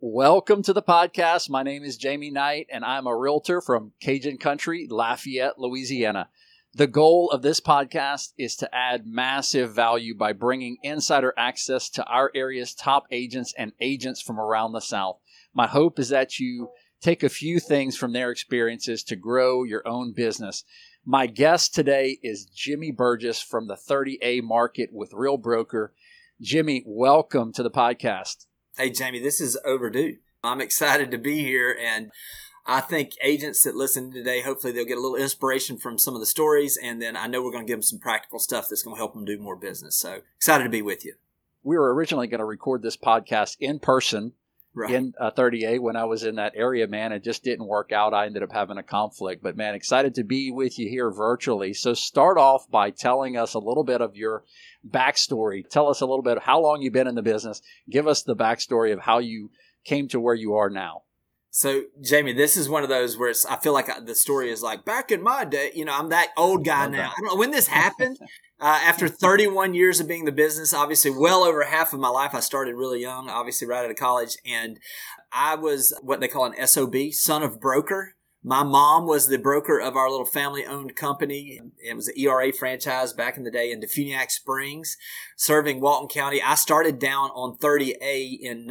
Welcome to the podcast. My name is Jamie Knight, and I'm a realtor from Cajun Country, Lafayette, Louisiana. The goal of this podcast is to add massive value by bringing insider access to our area's top agents and agents from around the South. My hope is that you take a few things from their experiences to grow your own business. My guest today is Jimmy Burgess from the 30A Market with Real Broker. Jimmy, welcome to the podcast. Hey, Jamie, this is overdue. I'm excited to be here, and I think agents that listen today, hopefully they'll get a little inspiration from some of the stories, and then I know we're going to give them some practical stuff that's going to help them do more business. So excited to be with you. We were originally going to record this podcast in person in 30A when I was in that area, man. It just didn't work out. I ended up having a conflict, but man, excited to be with you here virtually. So start off by telling us a little bit of your backstory. Tell us a little bit how long you've been in the business. Give us the backstory of how you came to where you are now. So, Jamie, this is one of those where I feel like the story is like, back in my day, I'm that old guy now. I don't know when this happened. After 31 years of being in the business, obviously well over half of my life, I started really young, obviously right out of college. And I was what they call an SOB, son of broker. My mom was the broker of our little family-owned company. It was an ERA franchise back in the day in Defuniak Springs, serving Walton County. I started down on 30A in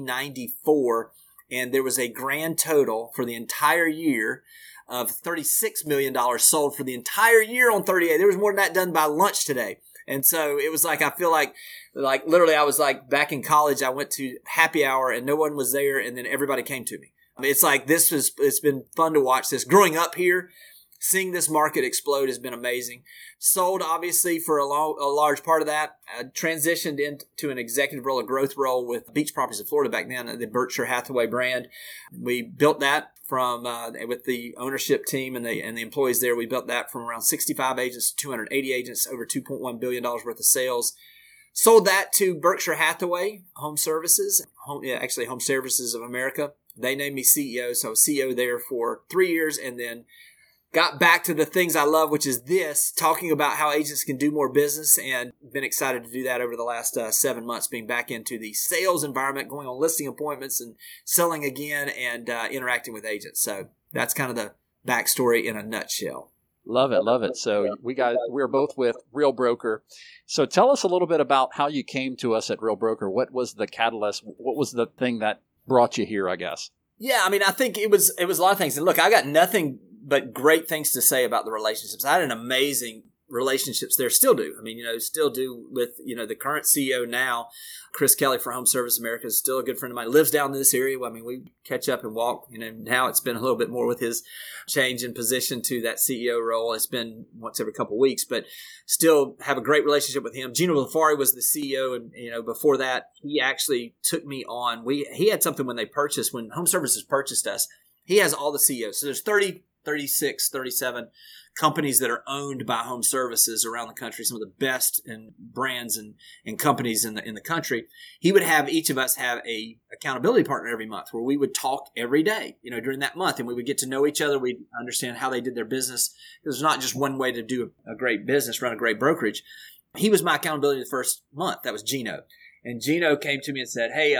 1994, and there was a grand total for the entire year of $36 million sold for the entire year on 30A. There was more than that done by lunch today. And so it was like, I feel like literally I was like back in college, I went to happy hour and no one was there, and then everybody came to me. It's like it's been fun to watch this. Growing up here, seeing this market explode has been amazing. Sold, obviously, for a large part of that. I transitioned into an executive role, a growth role with Beach Properties of Florida back then, the Berkshire Hathaway brand. We built that from with the ownership team and the employees there. We built that from around 65 agents to 280 agents, over $2.1 billion worth of sales. Sold that to Berkshire Hathaway Home Services, Home Services of America. They named me CEO, so I was CEO there for 3 years, and then got back to the things I love, which is talking about how agents can do more business, and been excited to do that over the last 7 months, being back into the sales environment, going on listing appointments and selling again, and interacting with agents. So that's kind of the backstory in a nutshell. Love it, love it. So we're both with Real Broker. So tell us a little bit about how you came to us at Real Broker. What was the catalyst? What was the thing that brought you here, I guess? Yeah, I think it was a lot of things. And look, I got nothing but great things to say about the relationships. I had an amazing relationships there, still do. Still do with, the current CEO now, Chris Kelly for Home Service America, is still a good friend of mine. Lives down in this area. We catch up and walk. Now it's been a little bit more with his change in position to that CEO role. It's been once every couple of weeks, but still have a great relationship with him. Gino Lafari was the CEO, and before that, he actually took me on. He had something when Home Services purchased us. He has all the CEOs. So there's 30, 36, 37 companies that are owned by Home Services around the country, some of the best in brands and companies in the country. He would have each of us have a accountability partner every month where we would talk every day, during that month, and we would get to know each other. We'd understand how they did their business. There's not just one way to do a great business, run a great brokerage. He was my accountability the first month. That was Gino. And Gino came to me and said, hey,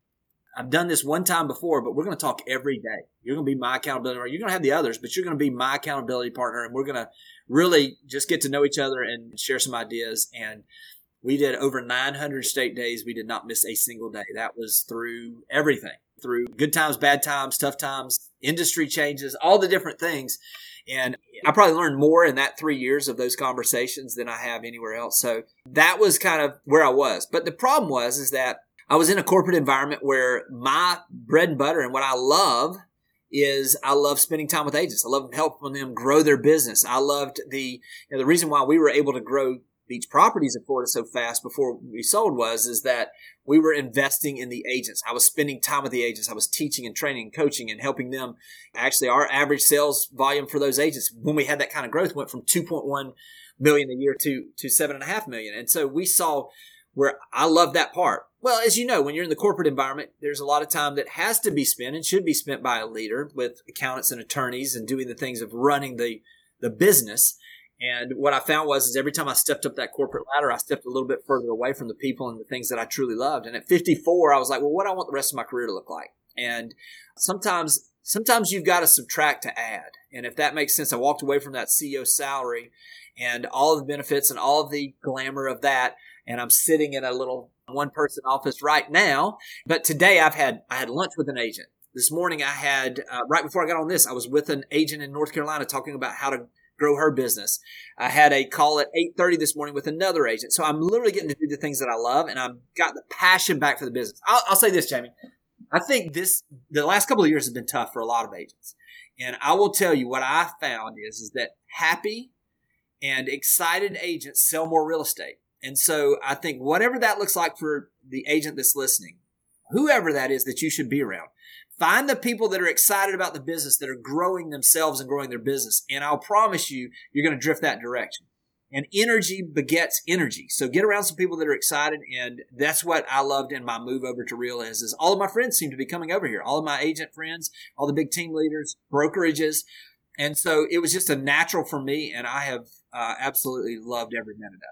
I've done this one time before, but we're going to talk every day. You're going to be my accountability partner. You're going to have the others, but you're going to be my accountability partner, and we're going to really just get to know each other and share some ideas. And we did over 900 state days. We did not miss a single day. That was through everything, through good times, bad times, tough times, industry changes, all the different things. And I probably learned more in that 3 years of those conversations than I have anywhere else. So that was kind of where I was. But the problem is that I was in a corporate environment where my bread and butter and what I love is I love spending time with agents. I love helping them grow their business. I loved the reason why we were able to grow Beach Properties in Florida so fast before we sold is that we were investing in the agents. I was spending time with the agents. I was teaching and training and coaching and helping them. Actually, our average sales volume for those agents, when we had that kind of growth, went from 2.1 million a year to 7.5 million. And so we saw where I love that part. Well, as you know, when you're in the corporate environment, there's a lot of time that has to be spent and should be spent by a leader with accountants and attorneys and doing the things of running the business. And what I found was every time I stepped up that corporate ladder, I stepped a little bit further away from the people and the things that I truly loved. And at 54, I was like, well, what do I want the rest of my career to look like? And sometimes you've got to subtract to add. And if that makes sense, I walked away from that CEO salary and all of the benefits and all of the glamour of that. And I'm sitting in a little one-person office right now. But today I had lunch with an agent. This morning I had, right before I got on this, I was with an agent in North Carolina talking about how to grow her business. I had a call at 8:30 this morning with another agent. So I'm literally getting to do the things that I love, and I've got the passion back for the business. I'll say this, Jamie. I think the last couple of years have been tough for a lot of agents. And I will tell you what I found is that happy and excited agents sell more real estate. And so I think whatever that looks like for the agent that's listening, whoever that is that you should be around, find the people that are excited about the business, that are growing themselves and growing their business. And I'll promise you, you're going to drift that direction. And energy begets energy. So get around some people that are excited. And that's what I loved in my move over to Real is all of my friends seem to be coming over here. All of my agent friends, all the big team leaders, brokerages. And so it was just a natural for me. And I have absolutely loved every minute of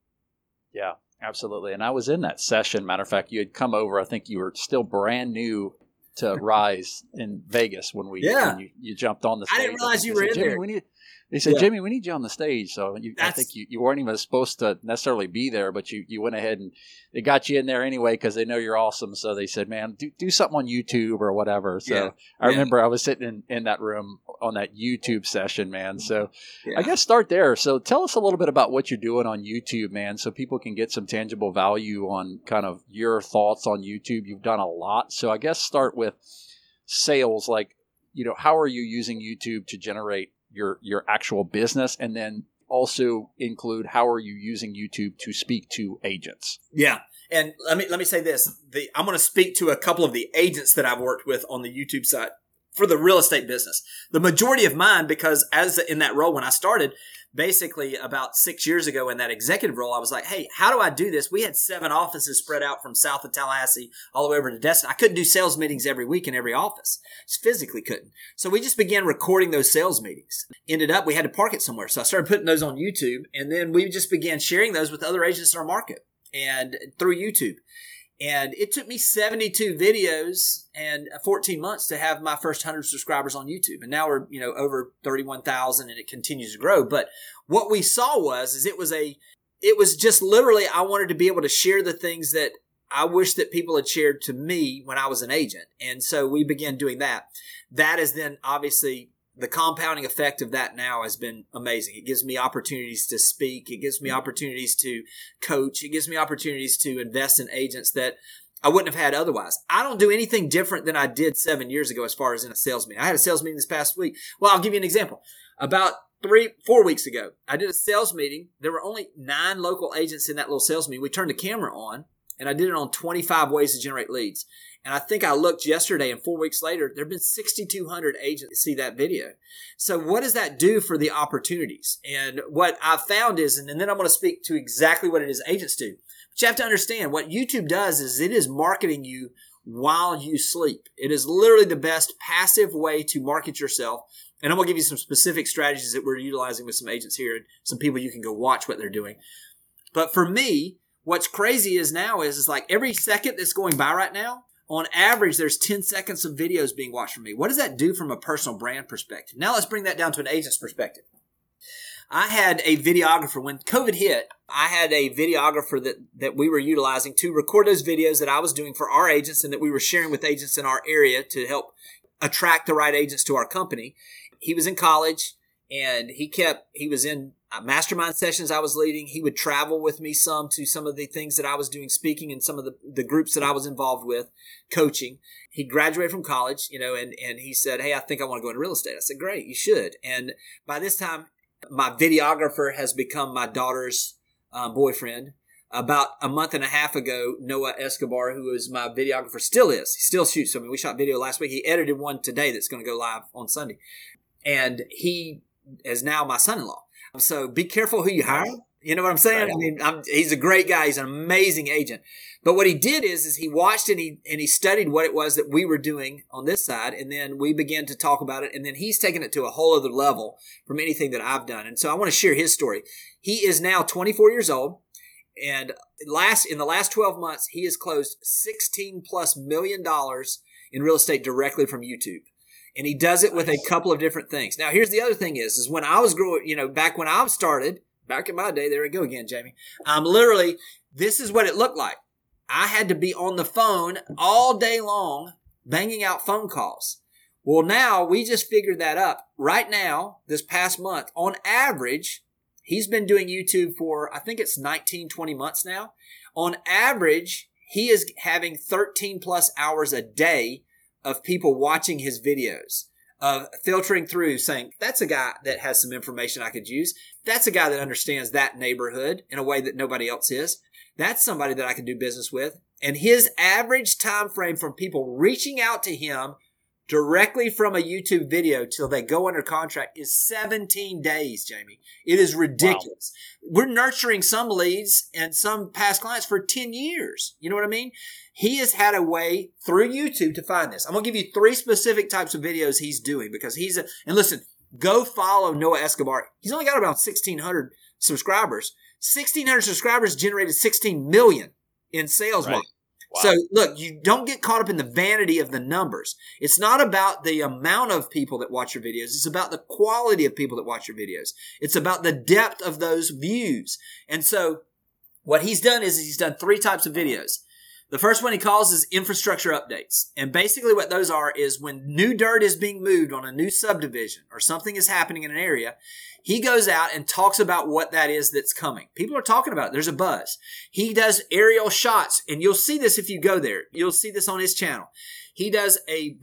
it. Yeah, absolutely. And I was in that session. Matter of fact, you had come over. I think you were still brand new to Rise in Vegas when you jumped on the stage. I didn't realize you were in there. They said, Jimmy, we need you on the stage. So I think you weren't even supposed to necessarily be there, but you went ahead and they got you in there anyway because they know you're awesome. So they said, man, do something on YouTube or whatever. So I remember I was sitting in that room on that YouTube session, man. So I guess start there. So tell us a little bit about what you're doing on YouTube, man, so people can get some tangible value on kind of your thoughts on YouTube. You've done a lot. So I guess start with sales. Like, how are you using YouTube to generate your actual business, and then also include how are you using YouTube to speak to agents? Yeah. And let me say this. I'm going to speak to a couple of the agents that I've worked with on the YouTube side for the real estate business. The majority of mine, because in that role when I started, basically about 6 years ago in that executive role, I was like, hey, how do I do this? We had 7 offices spread out from south of Tallahassee all the way over to Destin. I couldn't do sales meetings every week in every office. Just physically couldn't. So we just began recording those sales meetings. Ended up, we had to park it somewhere. So I started putting those on YouTube, and then we just began sharing those with other agents in our market and through YouTube. And it took me 72 videos and 14 months to have my first 100 subscribers on YouTube. And now we're, over 31,000 and it continues to grow. But what we saw it was just literally, I wanted to be able to share the things that I wish that people had shared to me when I was an agent. And so we began doing that. That is then obviously the compounding effect of that now has been amazing. It gives me opportunities to speak. It gives me opportunities to coach. It gives me opportunities to invest in agents that I wouldn't have had otherwise. I don't do anything different than I did 7 years ago as far as in a sales meeting. I had a sales meeting this past week. Well, I'll give you an example. About 4 weeks ago, I did a sales meeting. There were only 9 local agents in that little sales meeting. We turned the camera on, and I did it on 25 ways to generate leads. And I think I looked yesterday, and 4 weeks later, there have been 6,200 agents see that video. So what does that do for the opportunities? And what I've found is, and then I'm going to speak to exactly what it is agents do. But you have to understand what YouTube does is it is marketing you while you sleep. It is literally the best passive way to market yourself. And I'm going to give you some specific strategies that we're utilizing with some agents here and some people you can go watch what they're doing. But for me, what's crazy is like every second that's going by right now, on average, there's 10 seconds of videos being watched from me. What does that do from a personal brand perspective? Now let's bring that down to an agent's perspective. I had a videographer when COVID hit. I had a videographer that we were utilizing to record those videos that I was doing for our agents and that we were sharing with agents in our area to help attract the right agents to our company. He was in college and he was in mastermind sessions I was leading. He would travel with me to some of the things that I was doing, speaking in some of the groups that I was involved with, coaching. He graduated from college, and he said, hey, I think I want to go into real estate. I said, great, you should. And by this time, my videographer has become my daughter's boyfriend. About a month and a half ago, Noah Escobar, who is my videographer, he still shoots. I mean, we shot video last week. He edited one today that's going to go live on Sunday. And he is now my son-in-law. So be careful who you hire. You know what I'm saying? Right. I mean, he's a great guy. He's an amazing agent. But what he did is he watched and he studied what it was that we were doing on this side. And then we began to talk about it. And then he's taken it to a whole other level from anything that I've done. And so I want to share his story. He is now 24 years old. And in the last 12 months, he has closed $16+ million in real estate directly from YouTube. And he does it with a couple of different things. Now, here's the other thing is when I was growing, back when I started, back in my day, there we go again, Jamie. This is what it looked like. I had to be on the phone all day long, banging out phone calls. Well, now we just figured that up. Right now, this past month, on average, he's been doing YouTube for, I think it's 19, 20 months now. On average, he is having 13 plus hours a day of people watching his videos, of filtering through saying, that's a guy that has some information I could use. That's a guy that understands that neighborhood in a way that nobody else is. That's somebody that I can do business with. And his average time frame from people reaching out to him directly from a YouTube video till they go under contract is 17 days, Jamie. It is ridiculous. Wow. We're nurturing some leads and some past clients for 10 years. You know what I mean? He has had a way through YouTube to find this. I'm going to give you 3 specific types of videos he's doing because and listen, go follow Noah Escobar. He's only got about 1,600 subscribers. 1,600 subscribers generated $16 million in sales. Right. Wow. So look, you don't get caught up in the vanity of the numbers. It's not about the amount of people that watch your videos. It's about the quality of people that watch your videos. It's about the depth of those views. And so what he's done is he's done 3 types of videos. The first one he calls is infrastructure updates. And basically what those are is when new dirt is being moved on a new subdivision or something is happening in an area, he goes out and talks about what that is that's coming. People are talking about it. There's a buzz. He does aerial shots, and you'll see this if you go there. You'll see this on his channel. He does a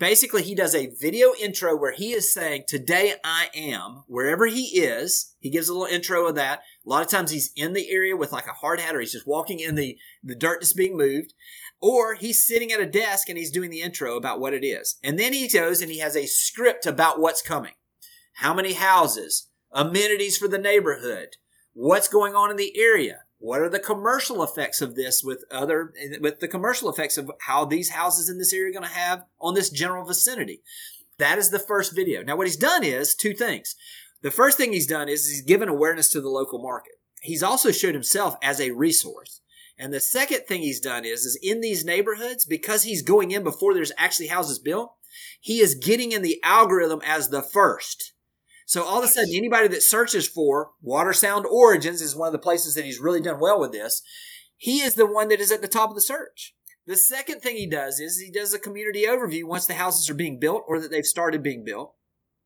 video intro where he is saying, today I am, wherever he is. He gives a little intro of that. A lot of times he's in the area with like a hard hat, or he's just walking in the dirt that's being moved. Or he's sitting at a desk and he's doing the intro about what it is. And then he goes and he has a script about what's coming. How many houses? Amenities for the neighborhood. What's going on in the area? What are the commercial effects of this with the commercial effects of how these houses in this area are going to have on this general vicinity? That is the first video. Now, what he's done is 2 things. The first thing he's done is he's given awareness to the local market. He's also showed himself as a resource. And the second thing he's done is in these neighborhoods, because he's going in before there's actually houses built, he is getting in the algorithm as the first. So all of a sudden, anybody that searches for Water Sound Origins is one of the places that he's really done well with this. He is the one that is at the top of the search. The second thing he does is he does a community overview once the houses are being built or that they've started being built.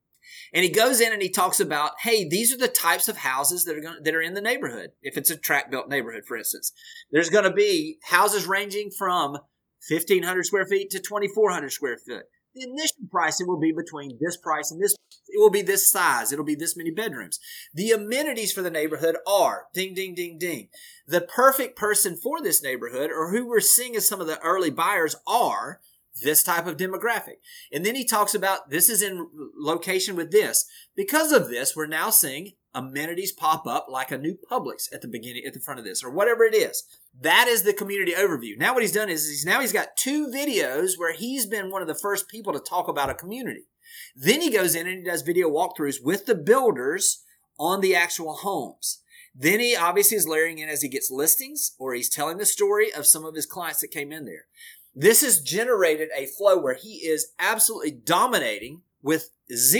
And he goes in and he talks about, hey, these are the types of houses that are in the neighborhood. If it's a tract-built neighborhood, for instance, there's going to be houses ranging from 1,500 square feet to 2,400 square feet. The initial pricing will be between this price and this. It will be this size. It'll be this many bedrooms. The amenities for the neighborhood are ding, ding, ding, ding. The perfect person for this neighborhood, or who we're seeing as some of the early buyers, are this type of demographic. And then he talks about this is in location with this. Because of this, we're now seeing amenities pop up like a new Publix at the front of this, or whatever it is. That is the community overview. Now what he's done is he's got 2 videos where he's been one of the first people to talk about a community. Then he goes in and he does video walkthroughs with the builders on the actual homes. Then he obviously is layering in as he gets listings, or he's telling the story of some of his clients that came in there. This has generated a flow where he is absolutely dominating with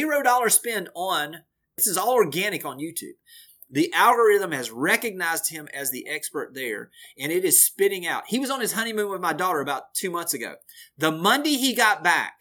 $0 spend on. This is all organic on YouTube. The algorithm has recognized him as the expert there, and it is spitting out. He was on his honeymoon with my daughter about 2 months ago. The Monday he got back,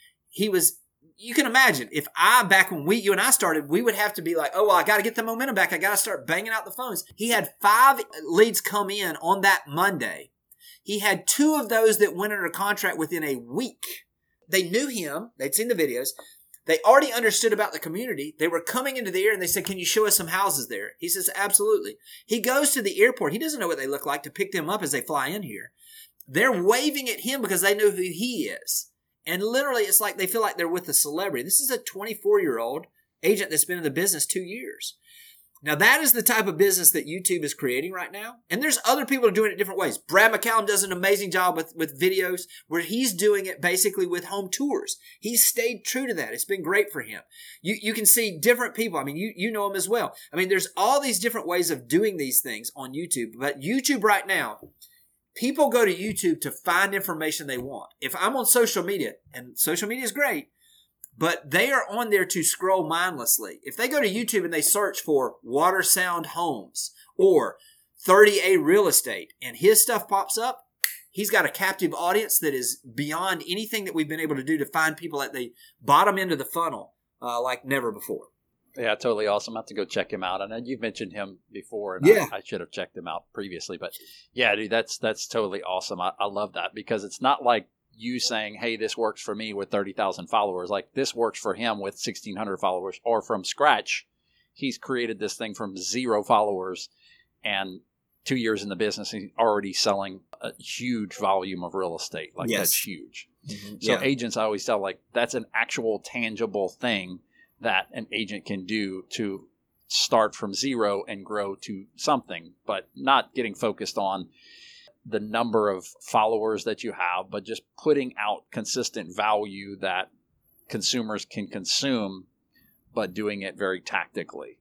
you can imagine, if back when you and I started, we would have to be like, oh, well, I got to get the momentum back. I got to start banging out the phones. He had 5 leads come in on that Monday. He had 2 of those that went under contract within a week. They knew him. They'd seen the videos. They already understood about the community. They were coming into the area and they said, can you show us some houses there? He says, absolutely. He goes to the airport. He doesn't know what they look like to pick them up as they fly in here. They're waving at him because they know who he is. And literally, it's like they feel like they're with a celebrity. This is a 24-year-old agent that's been in the business 2 years. Now, that is the type of business that YouTube is creating right now. And there's other people who are doing it different ways. Brad McCallum does an amazing job with videos where he's doing it basically with home tours. He's stayed true to that. It's been great for him. You can see different people. I mean, you know him as well. I mean, there's all these different ways of doing these things on YouTube. But YouTube right now, People go to YouTube to find information they want. If I'm on social media, and social media is great, but they are on there to scroll mindlessly. If they go to YouTube and they search for Water Sound Homes or 30A Real Estate and his stuff pops up, he's got a captive audience that is beyond anything that we've been able to do to find people at the bottom end of the funnel like never before. Yeah, totally awesome. I have to go check him out. And you've mentioned him before, and Yeah. I should have checked him out previously. But yeah, dude, that's totally awesome. I love that because it's not like you saying, hey, this works for me with 30,000 followers. Like this works for him with 1,600 followers, or from scratch. He's created this thing from 0 followers, and 2 years in the business, he's already selling a huge volume of real estate. Like Yes. that's huge. Mm-hmm. So agents, I always tell, like that's an actual tangible thing that an agent can do to start from 0 and grow to something, but not getting focused on the number of followers that you have, but just putting out consistent value that consumers can consume, but doing it very tactically.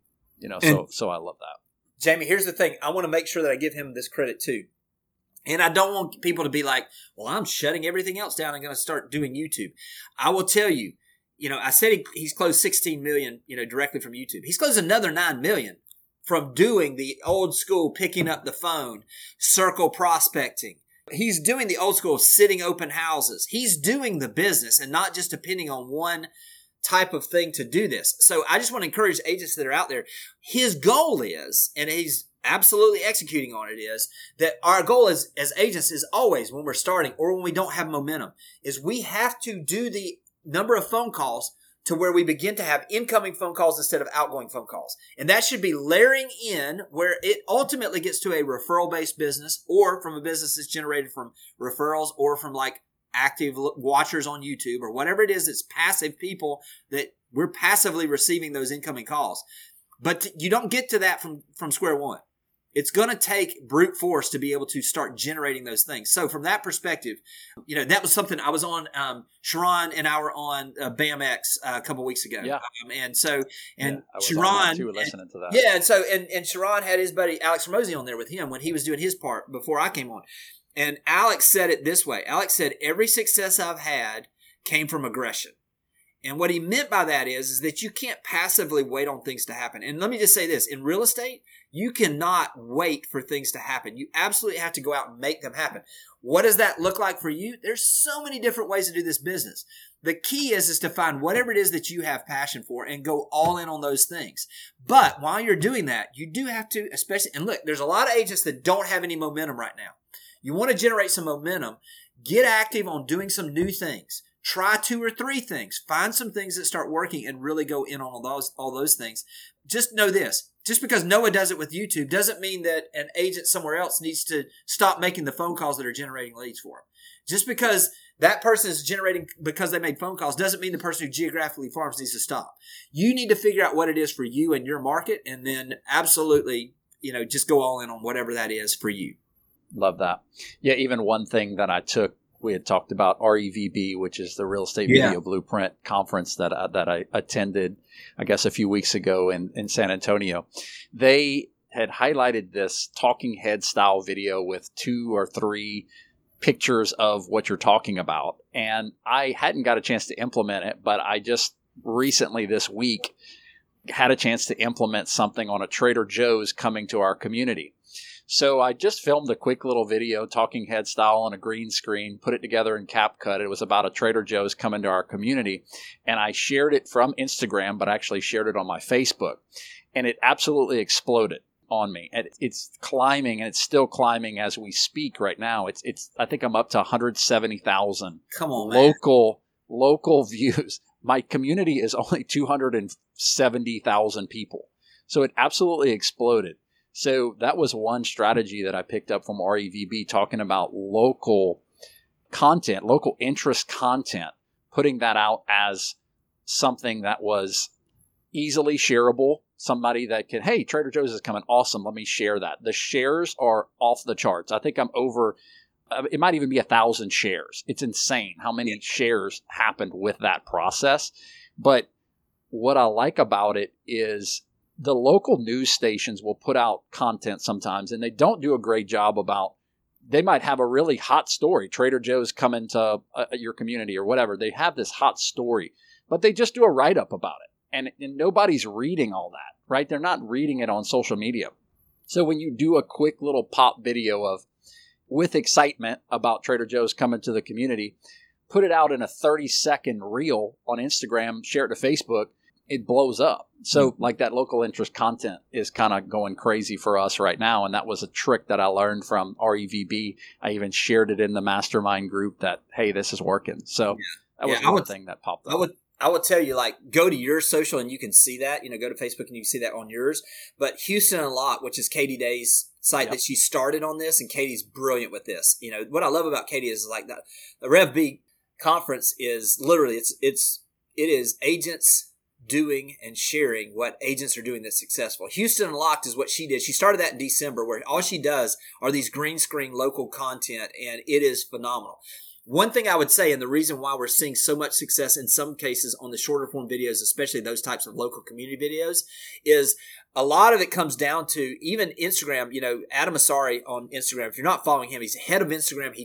So I love that. Jamie, here's the thing. I want to make sure that I give him this credit too. And I don't want people to be like, well, I'm shutting everything else down and going to start doing YouTube. I will tell you, I said he's closed 16 million, directly from YouTube. He's closed another 9 million from doing the old school, picking up the phone, circle prospecting. He's doing the old school, sitting open houses. He's doing the business and not just depending on one type of thing to do this. So I just want to encourage agents that are out there. His goal is, and he's absolutely executing on it, is that our goal as agents is always, when we're starting or when we don't have momentum, is we have to do the number of phone calls to where we begin to have incoming phone calls instead of outgoing phone calls. And that should be layering in where it ultimately gets to a referral-based business, or from a business that's generated from referrals, or from like active watchers on YouTube, or whatever it is that's passive people that we're passively receiving those incoming calls. But you don't get to that from square one. It's going to take brute force to be able to start generating those things. So from that perspective, that was something I was on. Sharon and I were on BAMX a couple weeks ago. Yeah. Sharon too, listening to that. Yeah. And Sharon had his buddy Alex Ramosi on there with him when he was doing his part before I came on. And Alex said it this way. Alex said, every success I've had came from aggression. And what he meant by that is that you can't passively wait on things to happen. And let me just say this. In real estate, you cannot wait for things to happen. You absolutely have to go out and make them happen. What does that look like for you? There's so many different ways to do this business. The key is to find whatever it is that you have passion for and go all in on those things. But while you're doing that, you do have to, and look, there's a lot of agents that don't have any momentum right now. You want to generate some momentum. Get active on doing some new things. Try 2 or 3 things. Find some things that start working and really go in on all those things. Just know this. Just because Noah does it with YouTube doesn't mean that an agent somewhere else needs to stop making the phone calls that are generating leads for him. Just because that person is generating because they made phone calls doesn't mean the person who geographically farms needs to stop. You need to figure out what it is for you and your market, and then absolutely, just go all in on whatever that is for you. Love that. Yeah, even one thing that I took, we had talked about REVB, which is the Real Estate Video Blueprint conference that I attended, I guess, a few weeks ago in San Antonio. They had highlighted this talking head style video with 2 or 3 pictures of what you're talking about. And I hadn't got a chance to implement it, but I just recently this week had a chance to implement something on a Trader Joe's coming to our community. So I just filmed a quick little video, talking head style on a green screen, put it together in CapCut. It was about a Trader Joe's coming to our community. And I shared it from Instagram, but actually shared it on my Facebook. And it absolutely exploded on me. And it's climbing, and it's still climbing as we speak right now. It's I think I'm up to 170,000 local views. My community is only 270,000 people. So it absolutely exploded. So that was one strategy that I picked up from REVB, talking about local content, local interest content, putting that out as something that was easily shareable. Somebody that can, hey, Trader Joe's is coming. Awesome. Let me share that. The shares are off the charts. I think I'm over, it might even be 1,000 shares. It's insane how many shares happened with that process. But what I like about it is the local news stations will put out content sometimes, and they don't do a great job about they might have a really hot story. Trader Joe's coming to your community or whatever. They have this hot story, but they just do a write-up about it. And nobody's reading all that, right? They're not reading it on social media. So when you do a quick little pop video with excitement about Trader Joe's coming to the community, put it out in a 30-second reel on Instagram, share it to Facebook, it blows up. So like that local interest content is kind of going crazy for us right now. And that was a trick that I learned from REVB. I even shared it in the mastermind group that, hey, this is working. So that was one thing that popped up. I would tell you, like, go to your social and you can see that. Go to Facebook and you can see that on yours. But Houston Unlocked, which is Katie Day's site that she started on this, and Katie's brilliant with this. What I love about Katie is like the RevB conference is literally it is agents doing and sharing what agents are doing that's successful. Houston Unlocked is what she did. She started that in December, where all she does are these green screen local content, and it is phenomenal. One thing I would say, and the reason why we're seeing so much success in some cases on the shorter form videos, especially those types of local community videos, is a lot of it comes down to even Instagram. Adam Asari on Instagram, if you're not following him, he's head of Instagram.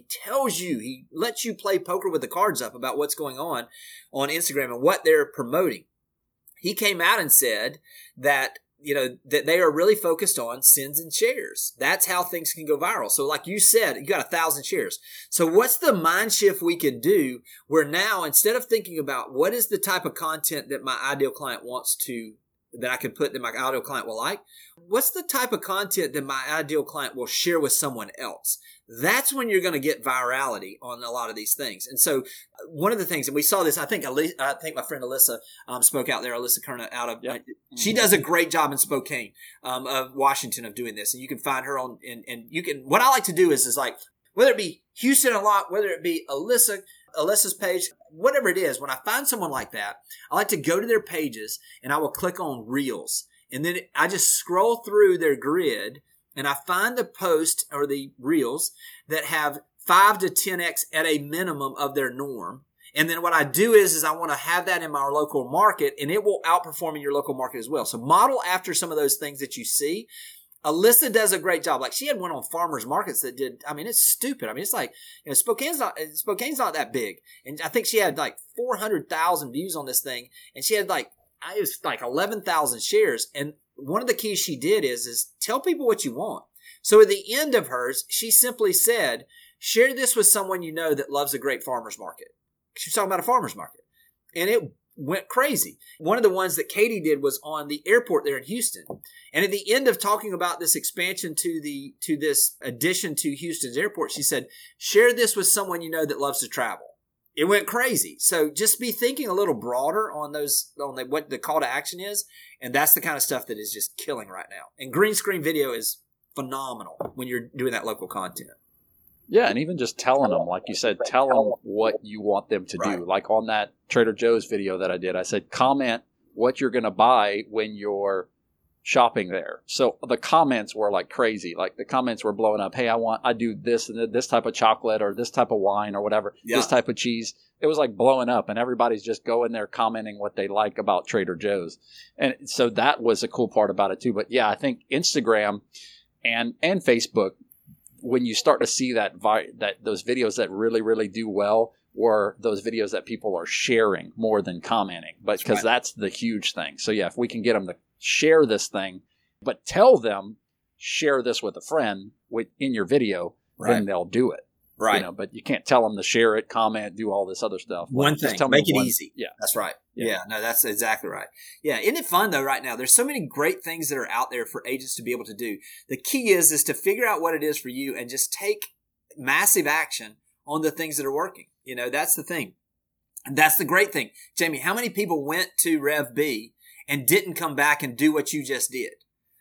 He lets you play poker with the cards up about what's going on Instagram and what they're promoting. He came out and said that that they are really focused on sends and shares. That's how things can go viral. So like you said, you got 1,000 shares. So what's the mind shift we can do where now, instead of thinking about what is the type of content that my ideal client that I can put that my ideal client will like, what's the type of content that my ideal client will share with someone else? That's when you're going to get virality on a lot of these things. And so one of the things, and we saw this, I think my friend Alyssa spoke out there, Alyssa Kerna out of, she does a great job in Spokane, of Washington, of doing this. And you can find her on, and you can, what I like to do is like, whether it be Houston Unlocked, whether it be Alyssa's page, whatever it is, when I find someone like that, I like to go to their pages and I will click on Reels. And then I just scroll through their grid and I find the post or the Reels that have 5 to 10x at a minimum of their norm. And then what I do is I want to have that in my local market, and it will outperform in your local market as well. So model after some of those things that you see. Alyssa does a great job. Like, she had one on farmers markets that did, it's stupid. It's like, Spokane's not that big. And I think she had like 400,000 views on this thing. And she had it was like 11,000 shares. And one of the keys she did is tell people what you want. So at the end of hers, she simply said, share this with someone you know that loves a great farmer's market. She was talking about a farmer's market. And it went crazy. One of the ones that Katie did was on the airport there in Houston. And at the end of talking about this expansion to this addition to Houston's airport, she said, share this with someone you know that loves to travel. It went crazy. So just be thinking a little broader on what the call to action is. And that's the kind of stuff that is just killing right now. And green screen video is phenomenal when you're doing that local content. Yeah, and even just telling them, like you said, tell them what you want them to do. Like on that Trader Joe's video that I did, I said, comment what you're going to buy when you're shopping there. So the comments were like crazy. Like the comments were blowing up. Hey, I do this and this type of chocolate or this type of wine or whatever, this type of cheese. It was like blowing up, and everybody's just going there commenting what they like about Trader Joe's. And so that was a cool part about it too. But yeah, I think Instagram and Facebook, when you start to see that those videos that really, really do well, or those videos that people are sharing more than commenting, but because that's the huge thing. So yeah, if we can get them to share this thing, but tell them, share this with a friend in your video, then they'll do it. Right. But you can't tell them to share it, comment, do all this other stuff. One thing, make it easy. Yeah. That's right. Yeah. No, that's exactly right. Yeah. Isn't it fun though right now? There's so many great things that are out there for agents to be able to do. The key is to figure out what it is for you and just take massive action on the things that are working. That's the thing. And that's the great thing. Jamie, how many people went to RevB and didn't come back and do what you just did?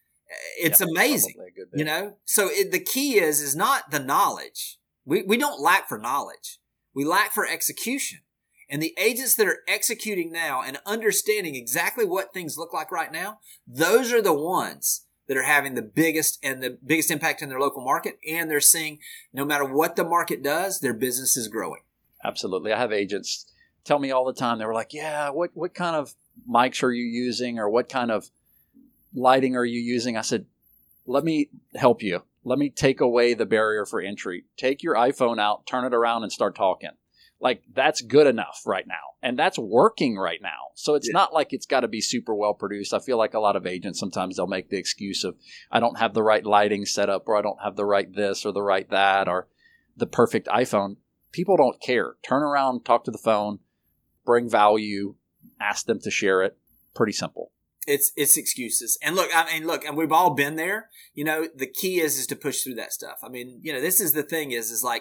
It's amazing, So the key is not the knowledge. We don't lack for knowledge. We lack for execution. And the agents that are executing now and understanding exactly what things look like right now, those are the ones that are having the biggest impact in their local market. And they're seeing no matter what the market does, their business is growing. Absolutely. I have agents tell me all the time, they were like, yeah, what kind of mics are you using, or what kind of lighting are you using? I said, let me help you. let me take away the barrier for entry. Take your iPhone out, turn it around, and start talking. Like, that's good enough right now. And that's working right now. So it's not like it's got to be super well produced. I feel like a lot of agents, sometimes they'll make the excuse of, I don't have the right lighting set up, or I don't have the right this or the right that, or the perfect iPhone. People don't care. Turn around, talk to the phone, bring value, ask them to share it. Pretty simple. It's excuses. And look, and we've all been there. You know, the key is to push through that stuff. I mean, you know, this is the thing is like,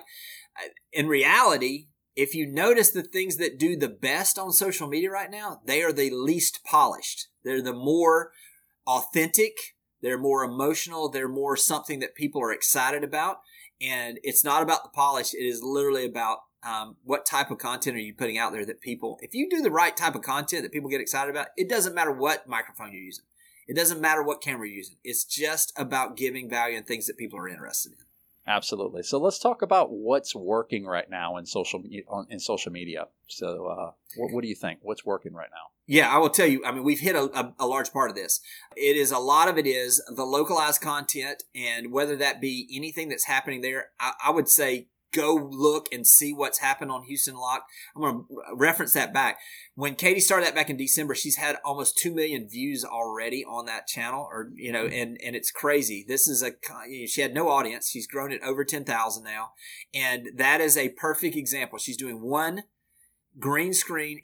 in reality, if you notice the things that do the best on social media right now, they are the least polished. They're the more authentic. They're more emotional. They're more something that people are excited about. And it's not about the polish. It is literally about what type of content are you putting out there that people, if you do the right type of content that people get excited about, it doesn't matter what microphone you're using. It doesn't matter what camera you're using. It's just about giving value and things that people are interested in. Absolutely. So let's talk about what's working right now in social media. So what do you think? What's working right now? Yeah, I will tell you. I mean, we've hit a large part of this. A lot of it is the localized content, and whether that be anything that's happening there, I would say go look and see what's happened on Houston Locked. I'm going to reference that back. When Katie started that back in December, she's had almost 2 million views already on that channel, or, you know, and it's crazy. She had no audience. She's grown it over 10,000 now. And that is a perfect example. She's doing one green screen,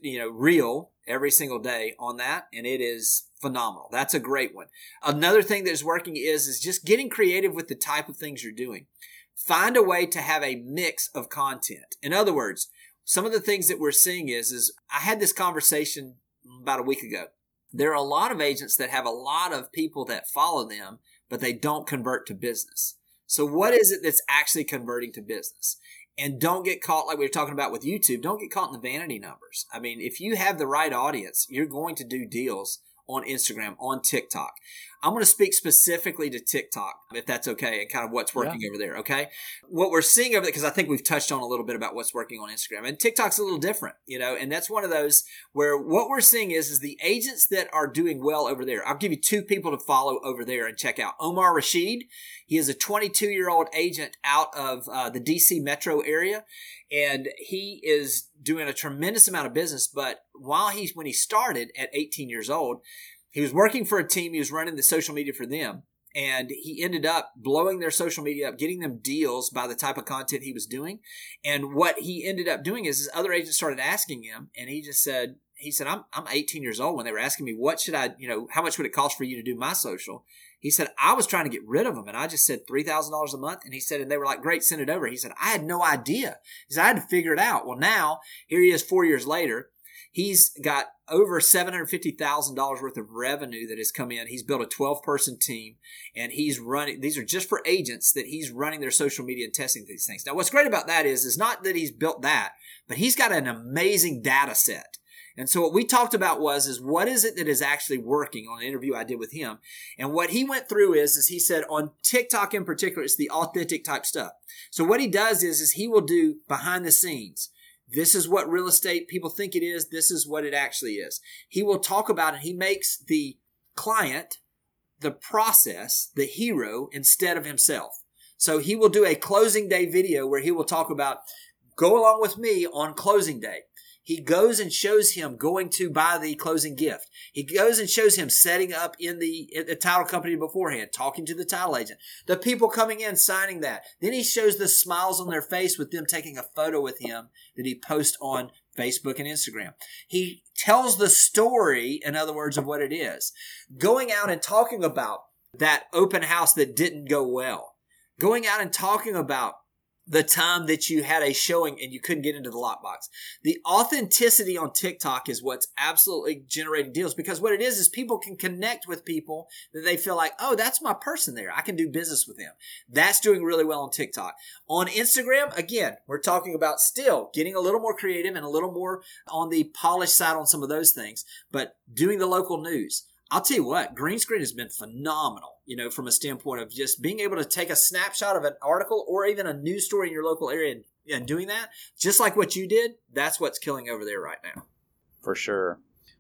reel every single day on that. And it is phenomenal. That's a great one. Another thing that is working is just getting creative with the type of things you're doing. Find a way to have a mix of content. In other words, some of the things that we're seeing is I had this conversation about a week ago. There are a lot of agents that have a lot of people that follow them, but they don't convert to business. So what is it that's actually converting to business? And don't get caught, like we were talking about with YouTube, don't get caught in the vanity numbers. I mean, if you have the right audience, you're going to do deals on Instagram, on TikTok. I'm going to speak specifically to TikTok, if that's okay, and kind of what's working over there, okay? What we're seeing over there, because I think we've touched on a little bit about what's working on Instagram, and TikTok's a little different, you know, and that's one of those where what we're seeing is the agents that are doing well over there. I'll give you 2 people to follow over there and check out. Omar Rashid, he is a 22-year-old agent out of the DC metro area, and he is doing a tremendous amount of business, but when he started at 18 years old, he was working for a team. He was running the social media for them, and he ended up blowing their social media up, getting them deals by the type of content he was doing. And what he ended up doing is other agents started asking him, and he said, I'm 18 years old. When they were asking me, how much would it cost for you to do my social? He said, I was trying to get rid of them, and I just said $3,000 a month. And he said, and they were like, great, send it over. He said, I had no idea. He said, I had to figure it out. Well, now, here he is 4 years later. He's got over $750,000 worth of revenue that has come in. He's built a 12-person team, and he's running. These are just for agents that he's running their social media and testing these things. Now, what's great about that is not that he's built that, but he's got an amazing data set. And so what we talked about is what is it that is actually working on an interview I did with him. And what he went through is he said on TikTok in particular, it's the authentic type stuff. So what he does is he will do behind the scenes. This is what real estate people think it is. This is what it actually is. He will talk about it. He makes the client, the process, the hero instead of himself. So he will do a closing day video where he will talk about, go along with me on closing day. He goes and shows him going to buy the closing gift. He goes and shows him setting up in the title company beforehand, talking to the title agent, the people coming in, signing that. Then he shows the smiles on their face with them taking a photo with him that he posts on Facebook and Instagram. He tells the story, in other words, of what it is. Going out and talking about that open house that didn't go well. Going out and talking about the time that you had a showing and you couldn't get into the lockbox. The authenticity on TikTok is what's absolutely generating deals, because what it is people can connect with people that they feel like, oh, that's my person there. I can do business with them. That's doing really well on TikTok. On Instagram, again, we're talking about still getting a little more creative and a little more on the polished side on some of those things, but doing the local news. I'll tell you what, green screen has been phenomenal, from a standpoint of just being able to take a snapshot of an article or even a news story in your local area and doing that, just like what you did. That's what's killing over there right now. For sure.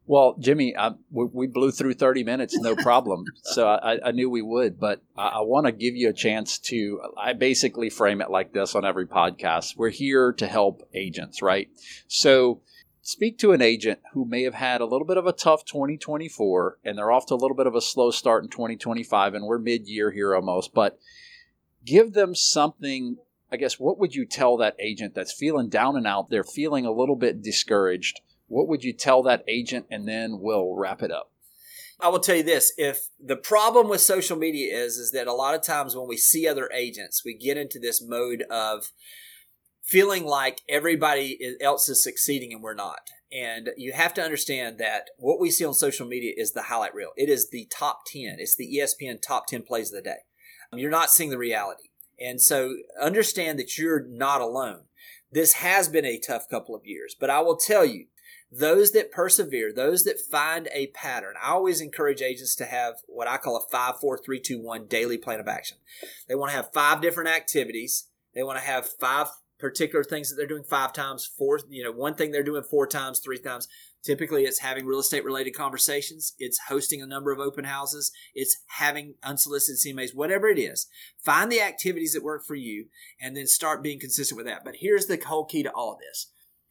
Well, Jimmy, we blew through 30 minutes, no problem. So I knew we would, but I want to give you a chance to, I basically frame it like this on every podcast. We're here to help agents, right? So speak to an agent who may have had a little bit of a tough 2024 and they're off to a little bit of a slow start in 2025, and we're mid-year here almost, but give them something. I guess, what would you tell that agent that's feeling down and out? They're feeling a little bit discouraged. What would you tell that agent? And then we'll wrap it up. I will tell you this. If the problem with social media is that a lot of times when we see other agents, we get into this mode of feeling like everybody else is succeeding and we're not. And you have to understand that what we see on social media is the highlight reel. It is the top 10. It's the ESPN top 10 plays of the day. You're not seeing the reality. And so understand that you're not alone. This has been a tough couple of years, but I will tell you, those that persevere, those that find a pattern, I always encourage agents to have what I call a 5-4-3-2-1 daily plan of action. They want to have 5 different activities. They want to have 5 particular things that they're doing 5 times, 4, one thing they're doing 4 times, 3 times. Typically, it's having real estate related conversations. It's hosting a number of open houses. It's having unsolicited CMAs, whatever it is. Find the activities that work for you and then start being consistent with that. But here's the whole key to all of this.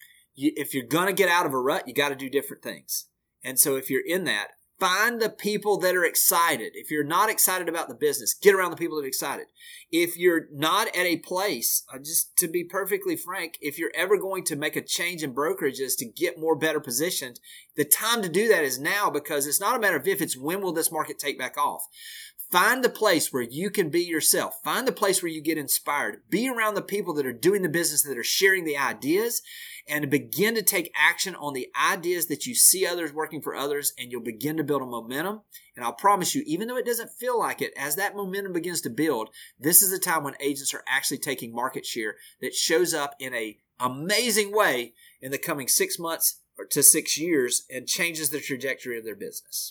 If you're going to get out of a rut, you got to do different things. And so if you're in that, find the people that are excited. If you're not excited about the business, get around the people that are excited. If you're not at a place, just to be perfectly frank, if you're ever going to make a change in brokerages to get more better positioned, the time to do that is now, because it's not a matter of if, it's when will this market take back off. Find the place where you can be yourself. Find the place where you get inspired. Be around the people that are doing the business, that are sharing the ideas, and begin to take action on the ideas that you see others working for others, and you'll begin to build a momentum. And I'll promise you, even though it doesn't feel like it, as that momentum begins to build, this is a time when agents are actually taking market share that shows up in an amazing way in the coming 6 months to 6 years and changes the trajectory of their business.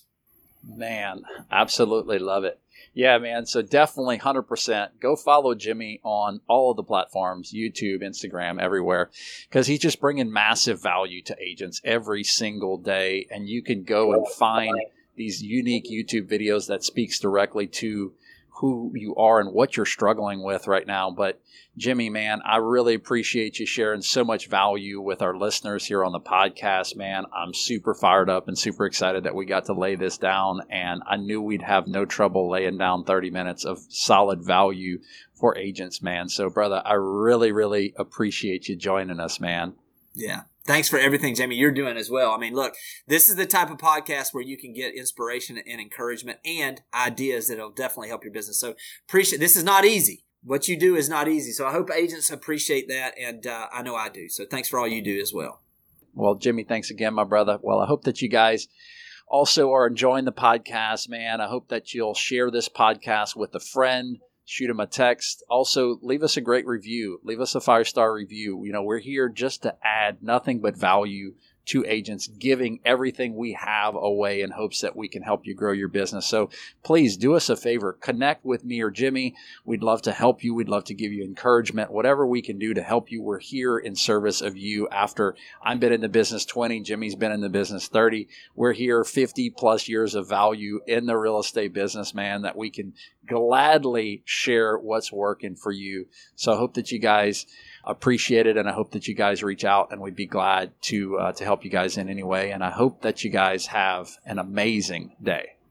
Man, absolutely love it. Yeah, man. So definitely 100% go follow Jimmy on all of the platforms, YouTube, Instagram, everywhere, because he's just bringing massive value to agents every single day. And you can go and find these unique YouTube videos that speaks directly to who you are and what you're struggling with right now. But Jimmy, man, I really appreciate you sharing so much value with our listeners here on the podcast, man. I'm super fired up and super excited that we got to lay this down, and I knew we'd have no trouble laying down 30 minutes of solid value for agents, man. So, brother, I really, really appreciate you joining us, man. Yeah. Thanks for everything, Jamie, you're doing as well. I mean, look, this is the type of podcast where you can get inspiration and encouragement and ideas that will definitely help your business. So appreciate, this is not easy. What you do is not easy. So I hope agents appreciate that. And I know I do. So thanks for all you do as well. Well, Jimmy, thanks again, my brother. Well, I hope that you guys also are enjoying the podcast, man. I hope that you'll share this podcast with a friend. Shoot him a text. Also, leave us a great review. Leave us a 5-star review. You know, we're here just to add nothing but value to agents, giving everything we have away in hopes that we can help you grow your business. So please do us a favor. Connect with me or Jimmy. We'd love to help you. We'd love to give you encouragement. Whatever we can do to help you, we're here in service of you. After I've been in the business 20, Jimmy's been in the business 30. We're here 50 plus years of value in the real estate business, man, that we can gladly share what's working for you. So I hope that you guys appreciate it, and I hope that you guys reach out, and we'd be glad to help you guys in any way. And I hope that you guys have an amazing day.